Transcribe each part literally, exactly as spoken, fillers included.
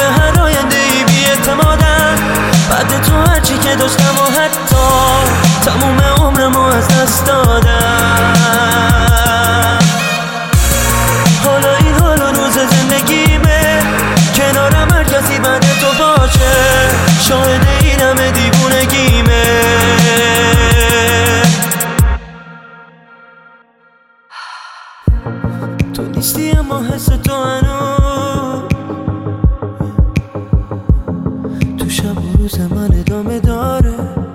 هر آینده ای بی اعتمادم. بعد تو هرچی که داشتم و حتی تموم عمرمو از دست دادم. حالا این حال و روز زندگیمه، کنارم هر کسی بعد تو باشه، شاهد این همه دیوونگیمه. تو نیستی اما حس تو هنوز تو شب و روز من ادامه داره.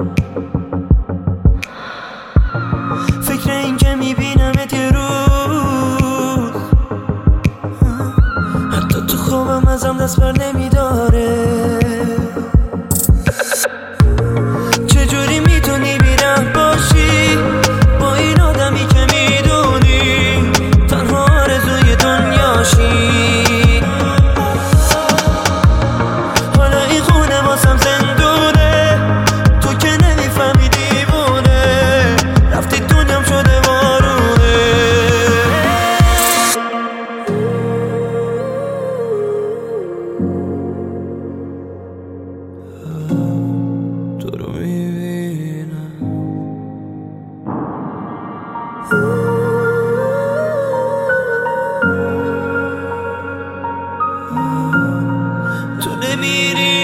فکر این که میبینمت یه روز، حتی تو خوابم ازم دست بر نمیداره. چجوری میتونی بی‌رحم باشی با این آدمی که میدونی تنها آرزوی دنیاشی؟ حالا این خونه واسم زندونه، تو که نمیفهمی دیوونه، رفتی دنیام شده بارونه. تو رو میبینم، تو نمیری